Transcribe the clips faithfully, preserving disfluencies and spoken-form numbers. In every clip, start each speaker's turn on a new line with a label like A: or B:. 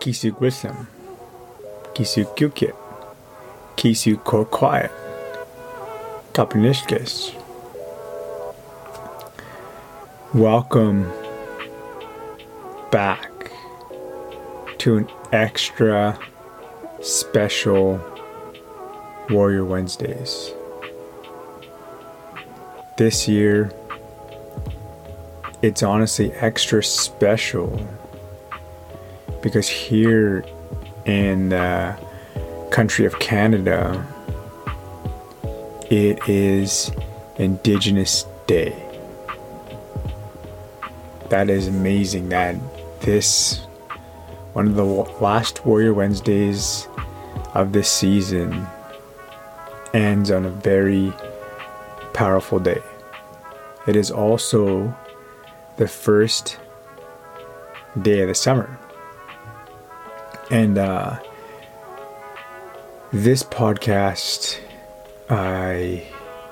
A: Kisuk wisdom, Kisuk kyukit, Kisuk core quiet, Kapanishkis. Welcome back to an extra special Warrior Wednesdays. This year, it's honestly extra special because here in the country of Canada, it is Indigenous Day. That is amazing that this, one of the last Warrior Wednesdays of this season, ends on a very powerful day. It is also the first day of the summer. And uh, this podcast, I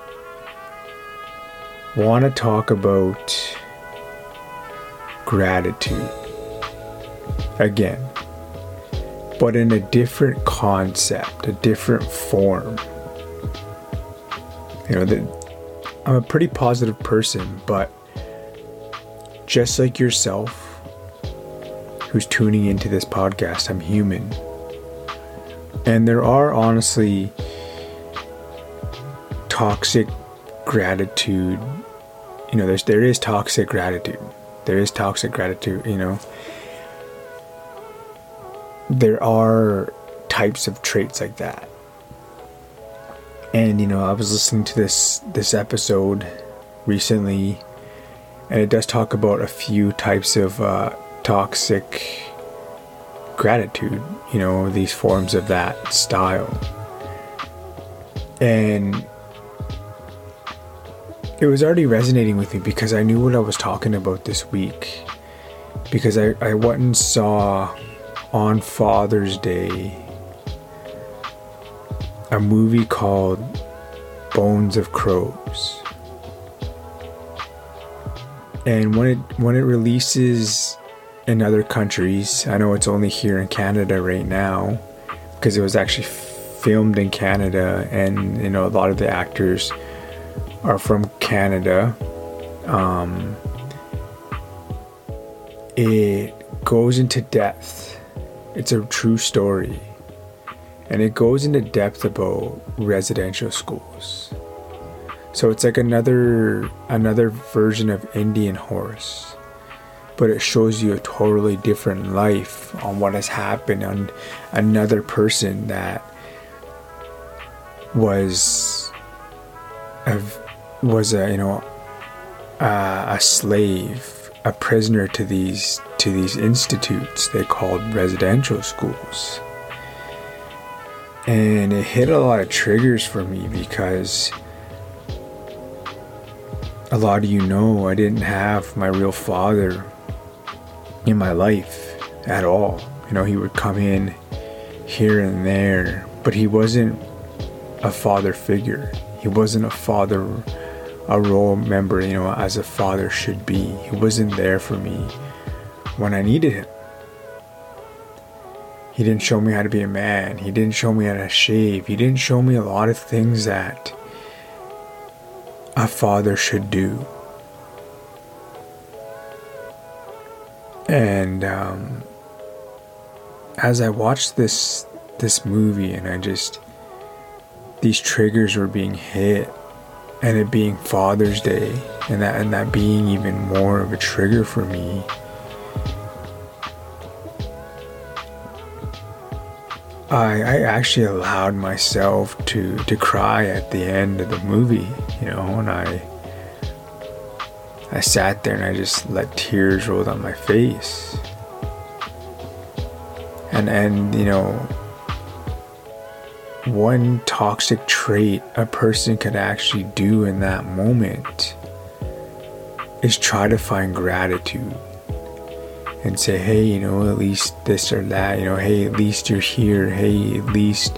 A: want to talk about gratitude again, but in a different concept, a different form. You know, the, I'm a pretty positive person, but just like yourself, who's tuning into this podcast, I'm human. And there are honestly toxic gratitude. You know, there's there is toxic gratitude. There is toxic gratitude, you know. There are types of traits like that. And, you know, I was listening to this this episode recently, and it does talk about a few types of uh, toxic gratitude, you know, these forms of that style. And it was already resonating with me because I knew what I was talking about this week. Because I, I went and saw on Father's Day a movie called Bones of Crows. And when it when it releases in other countries, I know it's only here in Canada right now because it was actually filmed in Canada, and you know a lot of the actors are from Canada. Um, it goes into depth. It's a true story, and it goes into depth about residential schools. So it's like another another version of Indian Horse, but it shows you a totally different life on what has happened on another person that was a, was a you know a, a slave, a prisoner to these to these institutes they called residential schools. And it hit a lot of triggers for me because a lot of you know I didn't have my real father in my life at all. You know, he would come in here and there, but he wasn't a father figure. He wasn't a father, a role member, you know, as a father should be. He wasn't there for me when I needed him. He didn't show me how to be a man. He didn't show me how to shave. He didn't show me a lot of things that a father should do. And um, as I watched this this movie, and I just, these triggers were being hit, and it being Father's Day, and that and that being even more of a trigger for me, I, I actually allowed myself to, to cry at the end of the movie, you know, and I I sat there and I just let tears roll down my face. And, and you know, one toxic trait a person could actually do in that moment is try to find gratitude. And say, hey, you know, at least this or that, you know, hey, at least you're here, hey, at least,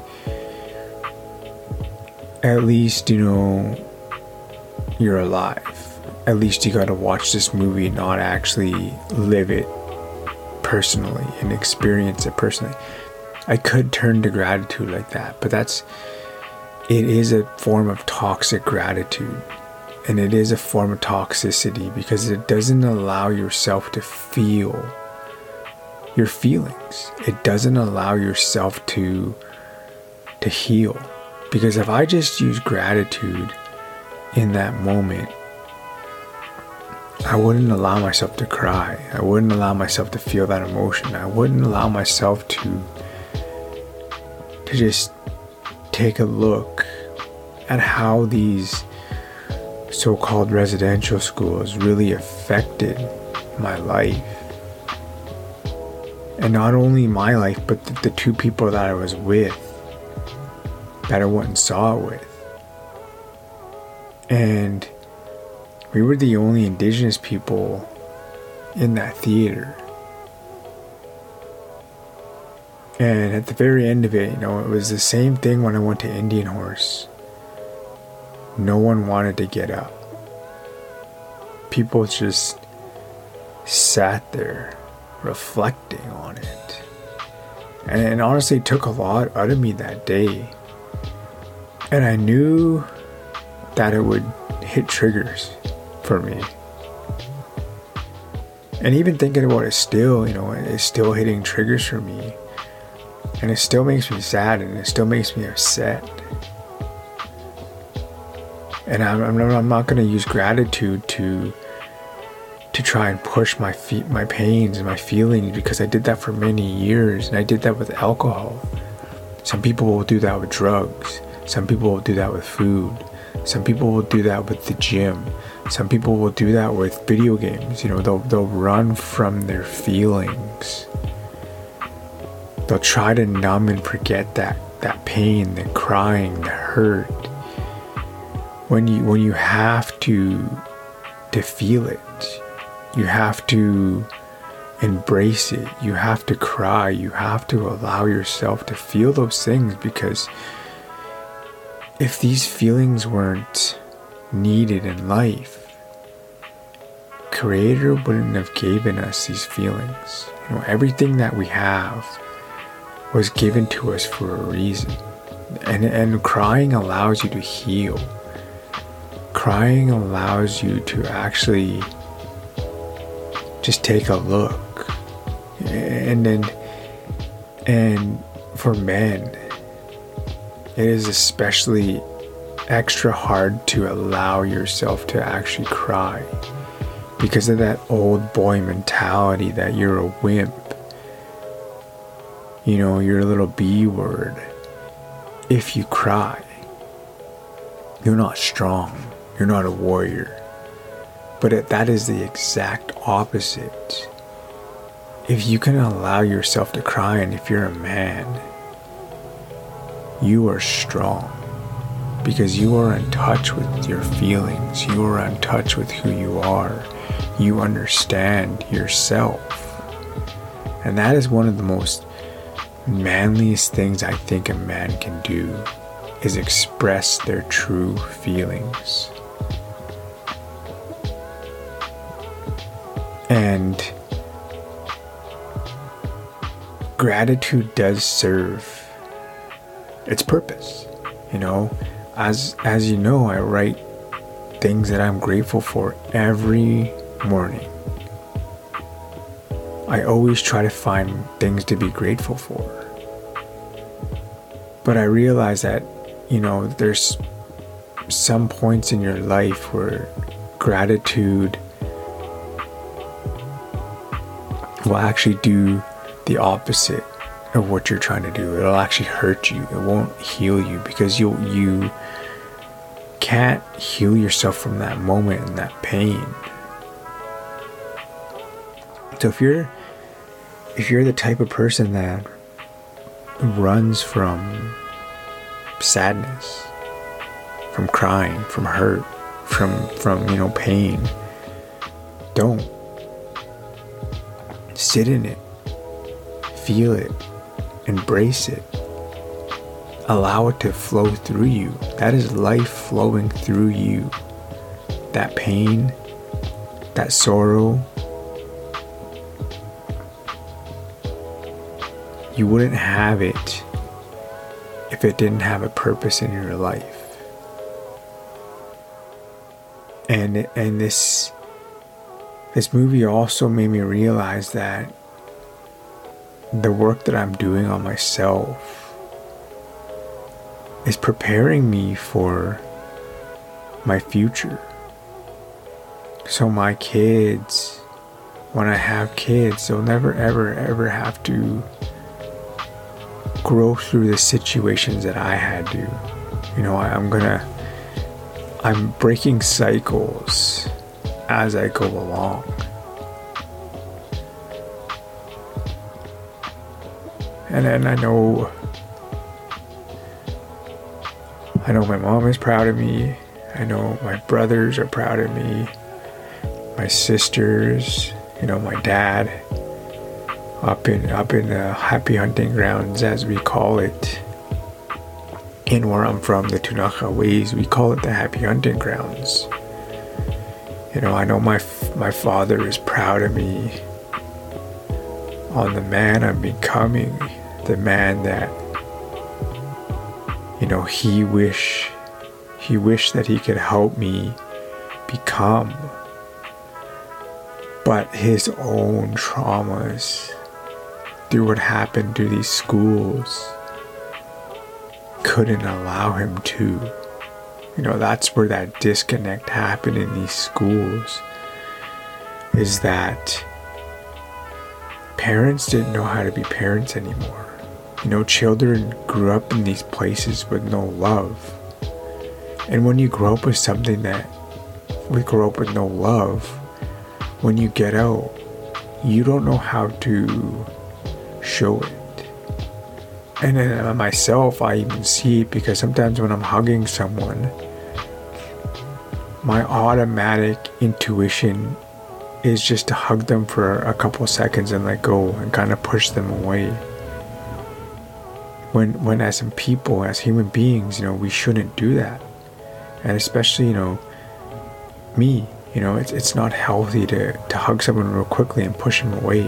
A: at least, you know, you're alive. At least you gotta watch this movie, not actually live it personally and experience it personally. I could turn to gratitude like that, but that's, it is a form of toxic gratitude. And it is a form of toxicity because it doesn't allow yourself to feel your feelings. It doesn't allow yourself to, to heal. Because if I just use gratitude in that moment, I wouldn't allow myself to cry. I wouldn't allow myself to feel that emotion. I wouldn't allow myself to, to just take a look at how these so-called residential schools really affected my life. And not only my life, but the, the two people that I was with, that I went and saw it with. And we were the only indigenous people in that theater. And at the very end of it, you know, it was the same thing when I went to Indian Horse. No one wanted to get up. People just sat there reflecting on it. And it honestly took a lot out of me that day. And I knew that it would hit triggers for me. And even thinking about it still, you know, it's still hitting triggers for me. And it still makes me sad and it still makes me upset. And I'm, I'm, I'm not going to use gratitude to to try and push my feet, my pains and my feelings, because I did that for many years, and I did that with alcohol. Some people will do that with drugs. Some people will do that with food. Some people will do that with the gym. Some people will do that with video games. You know, they'll they'll run from their feelings. They'll try to numb and forget that that pain, the crying, the hurt. When you when you have to to feel it, you have to embrace it, you have to cry, you have to allow yourself to feel those things, because if these feelings weren't needed in life, Creator wouldn't have given us these feelings. You know, everything that we have was given to us for a reason. And and crying allows you to heal. Crying allows you to actually just take a look. And then, and for men, it is especially extra hard to allow yourself to actually cry because of that old boy mentality that you're a wimp. You know, you're a little B word. If you cry, you're not strong. You're not a warrior. But it, that is the exact opposite. If you can allow yourself to cry, and if you're a man, you are strong. Because you are in touch with your feelings. You are in touch with who you are. You understand yourself. And that is one of the most manliest things I think a man can do, is express their true feelings. And gratitude does serve its purpose. You know, as as you know, I write things that I'm grateful for every morning. I always try to find things to be grateful for. But I realize that, you know, there's some points in your life where gratitude will actually do the opposite of what you're trying to do. It'll actually hurt you. It won't heal you, because you you can't heal yourself from that moment and that pain. So if you're if you're the type of person that runs from sadness, from crying, from hurt, from from you know pain, don't. Sit in it, feel it, embrace it, allow it to flow through you. That is life flowing through you. That pain, that sorrow, you wouldn't have it if it didn't have a purpose in your life. And and this this movie also made me realize that the work that I'm doing on myself is preparing me for my future. So my kids, when I have kids, they'll never ever ever have to grow through the situations that I had to. You know, I, I'm gonna I'm breaking cycles as I go along. And then I know I know my mom is proud of me. I know my brothers are proud of me. My sisters, you know, my dad, up in up in the happy hunting grounds, as we call it. In where I'm from, the Tunaka Ways, we call it the happy hunting grounds. You know, I know my my father is proud of me on the man I'm becoming, the man that, you know, he wish he wished that he could help me become. But his own traumas through what happened to these schools couldn't allow him to. You know, that's where that disconnect happened in these schools, is that parents didn't know how to be parents anymore. You know, children grew up in these places with no love. And when you grow up with something that, we grow up with no love, when you get out, you don't know how to show it. And then myself, I even see it because sometimes when I'm hugging someone, my automatic intuition is just to hug them for a couple seconds and let go and kind of push them away. When, when as some people, as human beings, you know, we shouldn't do that. And especially, you know, me, you know, it's it's not healthy to, to hug someone real quickly and push them away.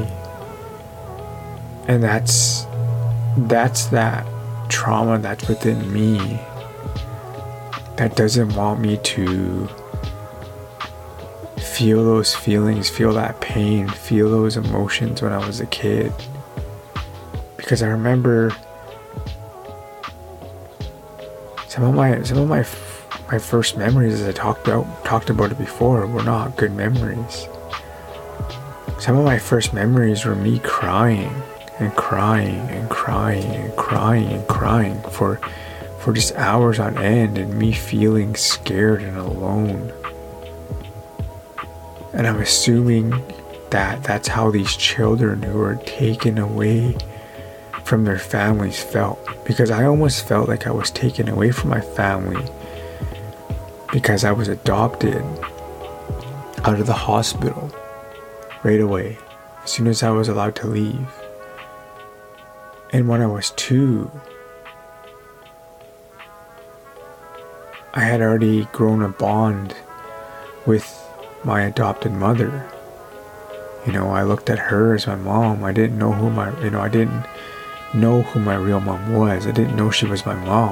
A: And that's that's that trauma that's within me that doesn't want me to feel those feelings, feel that pain, feel those emotions when I was a kid. Because I remember some of my some of my my first memories, as I talked about talked about it before, were not good memories. Some of my first memories were me crying and crying and crying and crying and crying for for just hours on end, and me feeling scared and alone. And I'm assuming that that's how these children who are taken away from their families felt, because I almost felt like I was taken away from my family because I was adopted out of the hospital right away, as soon as I was allowed to leave. And when I was two, I had already grown a bond with my adopted mother. You know, I looked at her as my mom. I didn't know who my, you know, I didn't know who my real mom was. I didn't know she was my mom.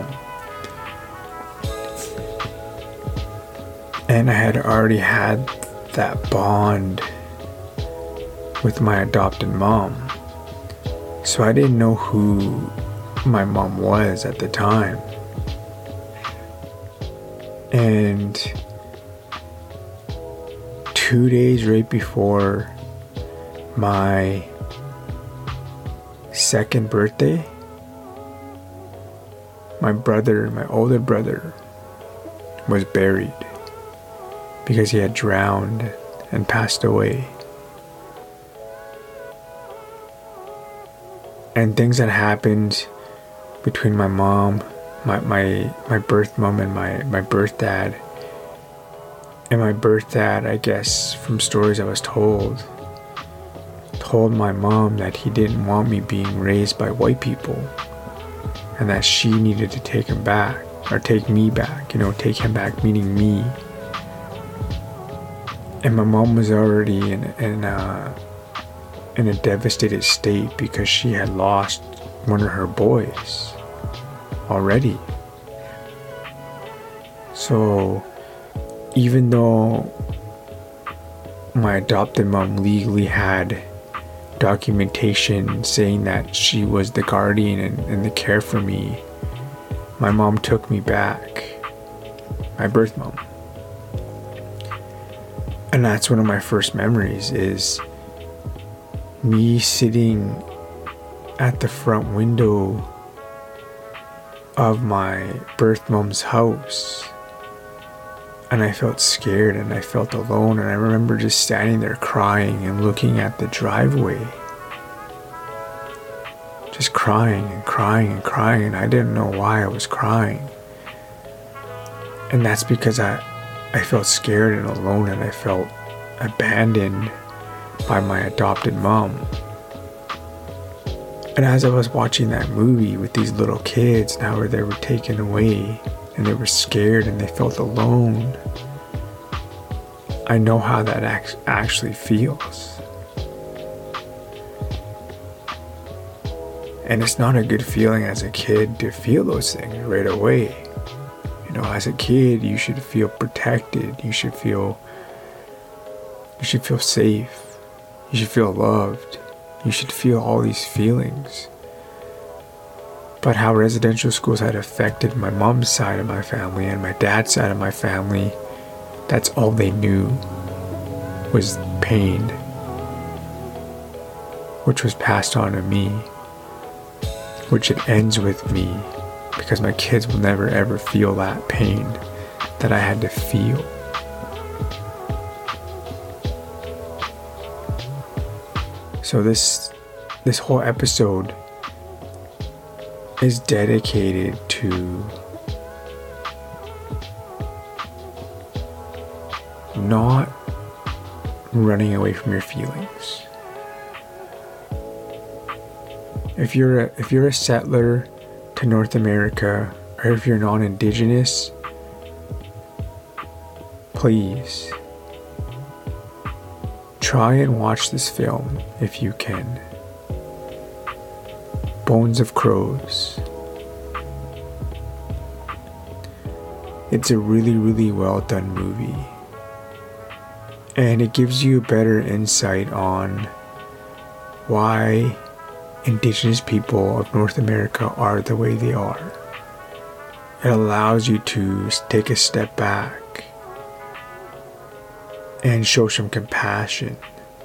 A: And I had already had that bond with my adopted mom. So I didn't know who my mom was at the time. And two days right before my second birthday, my brother, my older brother, was buried because he had drowned and passed away. And things that happened between my mom, my my, my birth mom and my, my birth dad. And my birth dad, I guess, from stories I was told, told my mom that he didn't want me being raised by white people, and that she needed to take him back, or take me back, you know, take him back, meaning me. And my mom was already in, in, uh, in a devastated state because she had lost one of her boys already. So even though my adopted mom legally had documentation saying that she was the guardian and, and the care for me, my mom took me back, my birth mom. And that's one of my first memories, is me sitting at the front window of my birth mom's house, and I felt scared and I felt alone, and I remember just standing there crying and looking at the driveway, just crying and crying and crying, and I didn't know why I was crying. And that's because I I felt scared and alone, and I felt abandoned by my adopted mom. And as I was watching that movie with these little kids, and how they were taken away and they were scared and they felt alone, I know how that act- actually feels. And it's not a good feeling as a kid to feel those things right away. You know, as a kid, you should feel protected. You should feel, you should feel safe. You should feel loved. You should feel all these feelings. But how residential schools had affected my mom's side of my family and my dad's side of my family, that's all they knew was pain, which was passed on to me, which it ends with me, because my kids will never ever feel that pain that I had to feel. So this this whole episode is dedicated to not running away from your feelings. If you're a, if you're a settler to North America, or if you're non-Indigenous, please try and watch this film if you can. Bones of Crows. It's a really, really well done movie. And it gives you a better insight on why Indigenous people of North America are the way they are. It allows you to take a step back and show some compassion.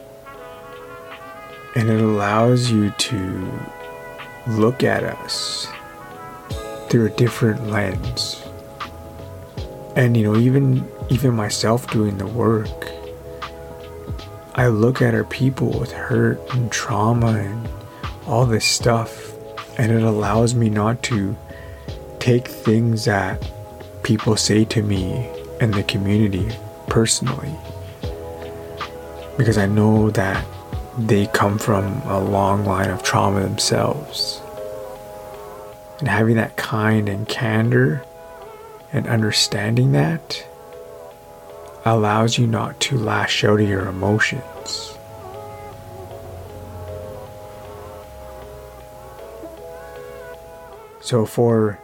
A: And it allows you to look at us through a different lens. And you know, even even myself doing the work, I look at our people with hurt and trauma and all this stuff, and it allows me not to take things that people say to me in the community personally, because I know that they come from a long line of trauma themselves. And having that kind and candor and understanding that allows you not to lash out of your emotions. So for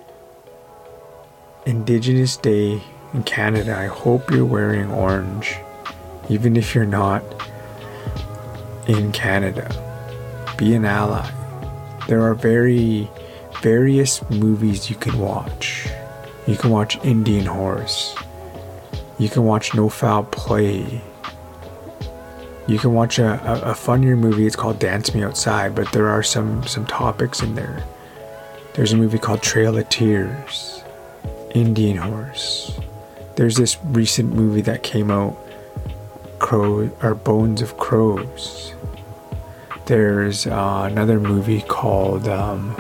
A: Indigenous Day in Canada, I hope you're wearing orange, even if you're not in Canada. Be an ally. There are very various movies you can watch. You can watch Indian Horse. You can watch No Foul Play. You can watch a, a, a funnier movie. It's called Dance Me Outside, but there are some, some topics in there. There's a movie called Trail of Tears, Indian Horse. There's this recent movie that came out, Crow or Bones of Crows. There's uh, another movie called um,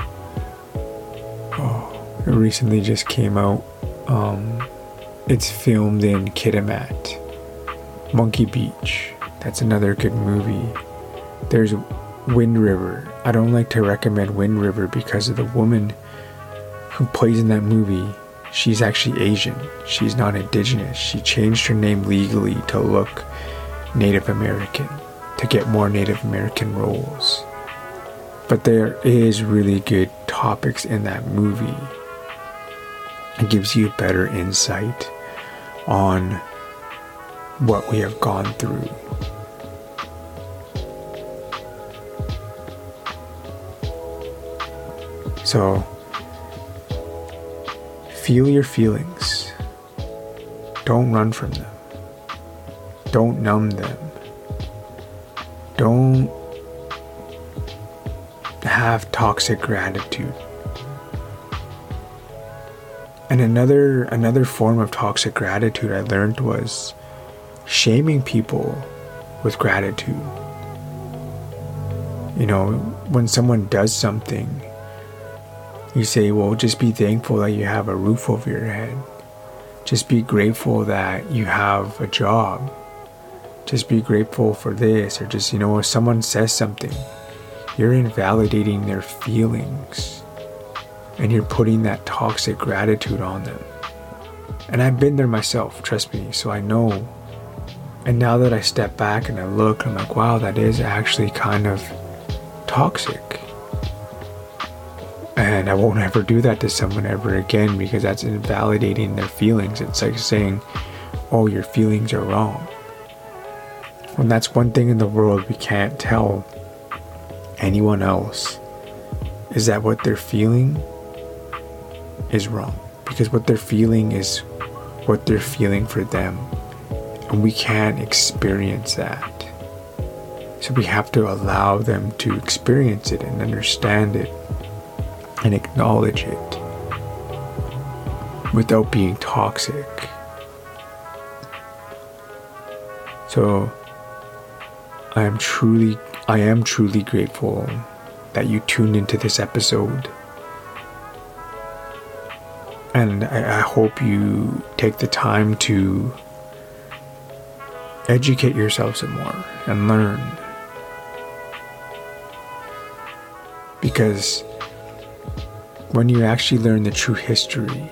A: oh, it recently just came out. Um, it's filmed in Kitimat, Monkey Beach. That's another good movie. There's Wind River. I don't like to recommend Wind River because of the woman who plays in that movie. She's actually Asian. She's not Indigenous. She changed her name legally to look Native American, to get more Native American roles. But there is really good topics in that movie. It gives you better insight on what we have gone through. So, feel your feelings. Don't run from them. Don't numb them. Don't have toxic gratitude. And another another form of toxic gratitude I learned was shaming people with gratitude. You know, when someone does something, you say, well, just be thankful that you have a roof over your head. Just be grateful that you have a job. Just be grateful for this. Or just, you know, if someone says something, you're invalidating their feelings. And you're putting that toxic gratitude on them. And I've been there myself, trust me, so I know. And now that I step back and I look, I'm like, wow, that is actually kind of toxic. And I won't ever do that to someone ever again, because that's invalidating their feelings. It's like saying, oh, your feelings are wrong. When that's one thing in the world we can't tell anyone else, is that what they're feeling is wrong. Because what they're feeling is what they're feeling for them. And we can't experience that. So we have to allow them to experience it and understand it and acknowledge it without being toxic. So I am truly, I am truly grateful that you tuned into this episode. And I, I hope you take the time to educate yourself some more and learn. Because when you actually learn the true history,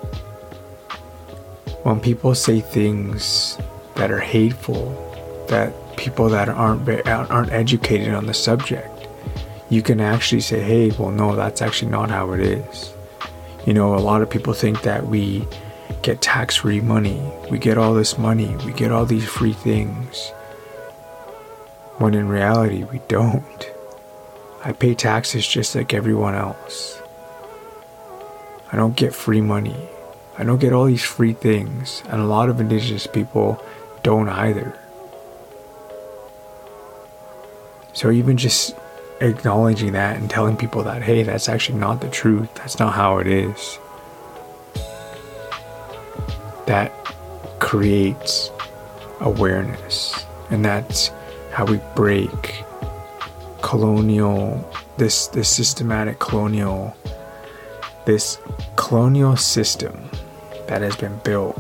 A: when people say things that are hateful, that people that aren't aren't educated on the subject, you can actually say, hey, well, no, that's actually not how it is. You know, a lot of people think that we get tax-free money, we get all this money, we get all these free things, when in reality we don't. I pay taxes just like everyone else. I don't get free money. I don't get all these free things, and a lot of Indigenous people don't either. So even just acknowledging that and telling people that, hey, that's actually not the truth, that's not how it is, that creates awareness. And that's how we break colonial, this this systematic colonial, this colonial system that has been built.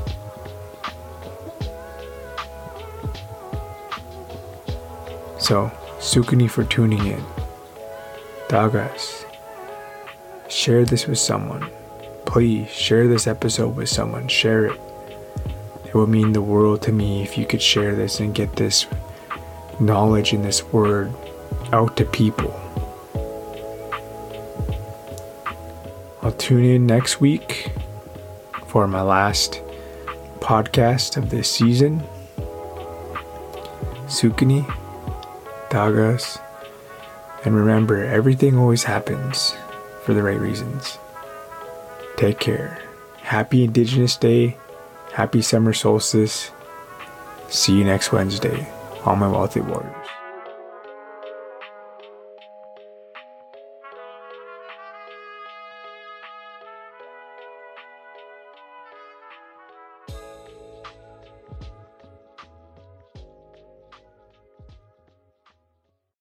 A: So, Sukuni for tuning in. Dagas, share this with someone. Please share this episode with someone. Share it. It would mean the world to me if you could share this and get this knowledge and this word out to people. I'll tune in next week for my last podcast of this season. Sukuni, Dagas, and remember, everything always happens for the right reasons. Take care. Happy Indigenous Day. Happy summer solstice. See you next Wednesday on my Wealthy Warrior.